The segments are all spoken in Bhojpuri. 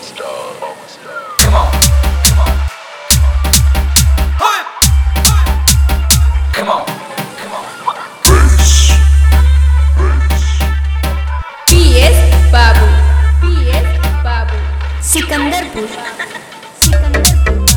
Come on, come on, come on, come on. PS बाबू, PS बाबू, सिकंदरपुर, सिकंदरपुर।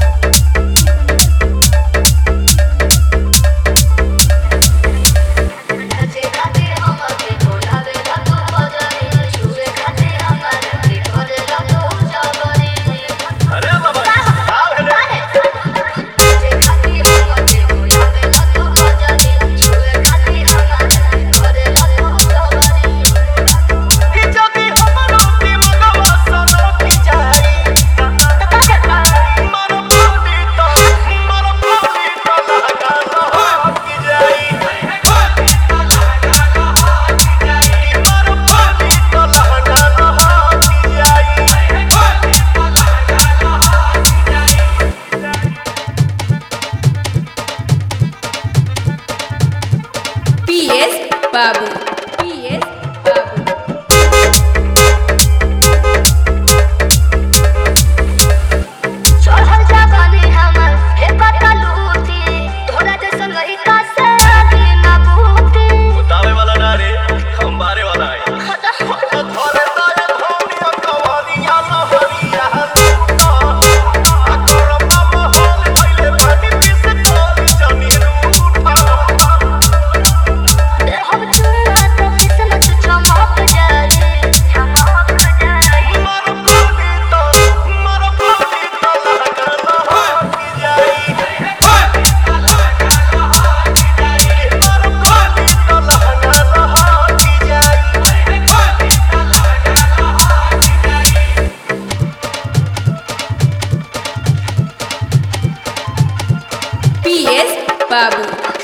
PS बाबू, PS बाबू। चढ़ल जाबानी हमर हे पता लूटी तोरा जैसन रही का से ना बूटी बतावे वाला ना रे हम बारे वाला है धोले तारे धोनिया कवानिया लहरिया अकरम महल भइले पानी पिस तोल जमी रूठा हम चुरा तो किस्मत चमक जाए मर पानी तो लहक जाई PS बाबू,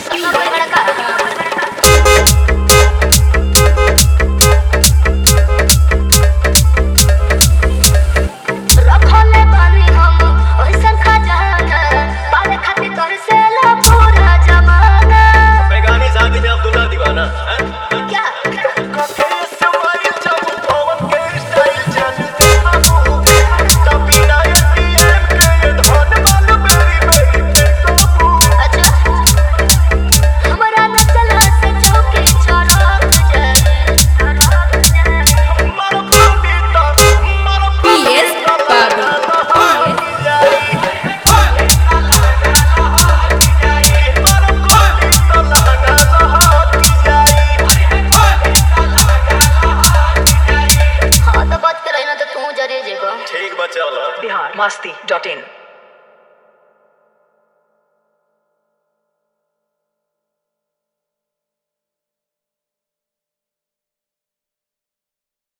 रखले बानी हम ओइसन खजाना पाले खातिर तोर से ला पूरा जमाना बेगानी शादी में अब्दुल्ला दीवाना क्या कथे समाई जब पवन के स्टाइल चलती बाबू तभी ना एटीएम के धन वाल मेरी काबू अच्छा हमरा न चला से चौकी चढ़क जाए मर पानी तो PS बाबू, हाँ तो बात करे ना तो तू जरे जेगो ठीक बच्चा बिहार मस्ती.in